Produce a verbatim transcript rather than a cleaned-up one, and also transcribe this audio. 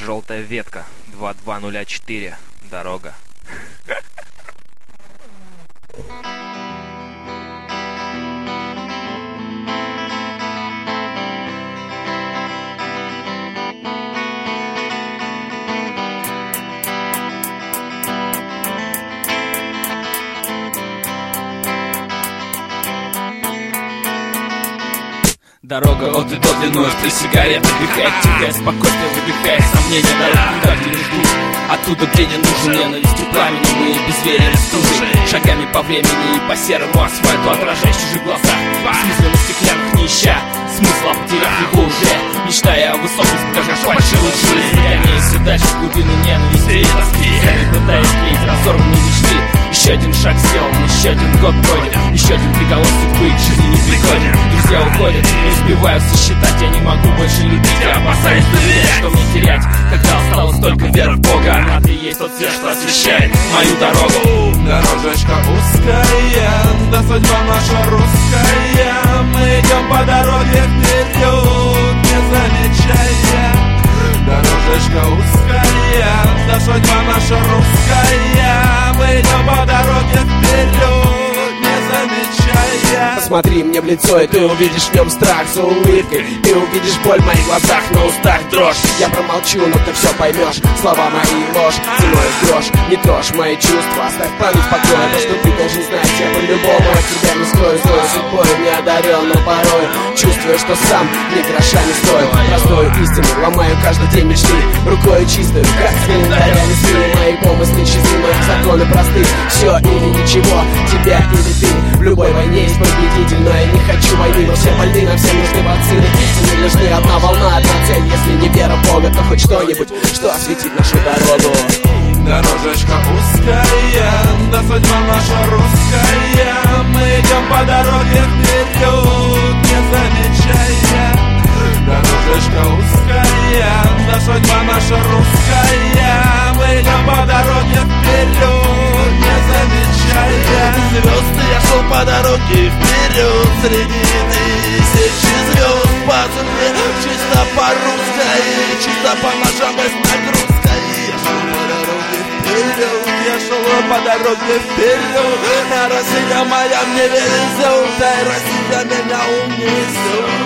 желтая ветка, два два ноль четыре, дорога. Дорога от и до длиной в три сигареты дыхает, тихое спокойствие выдыхает сомнения, дорог туда, где не ждут, оттуда, где не нужен. Ненавистью пламени мы и безверие стужи, шагами по времени и по серому асфальту, отражая в чужих глазах смысла на стеклянных, не ища смысла, потеряв его уже, мечтая о высокости, даже фальшивой жизни, гоняясь дальше в глубину ненависти и тоски, пытаясь клеить разорванные мечты. Еще один шаг сделан, еще один год пройдет, еще один приговор судьбы к жизни не пригоден. Друзья уходят, не успеваю сосчитать, я не могу больше любить, я опасаюсь доверять, что мне терять, когда осталось только вера в Бога. Она-то и есть тот свет, что освещает мою дорогу. Дорожечка узкая, да судьба наша русская, мы идем по дороге вперед, не замечая. Дорожечка узкая, да судьба наша русская, мы идем по дороге вперед, не замечая. Посмотри мне в лицо, и ты увидишь в нем страх за улыбкой. Ты увидишь боль в моих глазах, на устах дрожь. Я промолчу, но ты все поймешь. Слова мои ложь, ценой грош. Не трожь мои чувства, оставь память в покое. То, что ты должен знать, я по-любому от тебя не скрою. Злой судьбой не одарен, но порой чувствую, что сам ни гроша не стою. Простую истину, ломаю каждый день мечты. Рукой чистую, как с календаря листы. Мои помыслы чисты, мои законы просты. Все или ничего, тебя или ты. В любой войне есть победитель, но я не хочу войны. Но все больны, нам всем нужны вакцины. Истины нужны, одна волна, одна цель. Если не вера в Бога, то хоть что-нибудь, что осветит нашу дорогу. Дорожечка узкая, да судьба наша русская, мы идем по дороге вперед, не замечая. Дорожечка узкая, да судьба наша русская, мы идем по дороге вперед, не замечая. Звезды, я шел по дороге вперед, среди тысячи звезд по земле, чисто по-русской, чисто по ножам без нагрузкой. Я шел по дороге вперед, я шел по дороге вперед, а Россия моя мне везет, дай Россия меня унесет.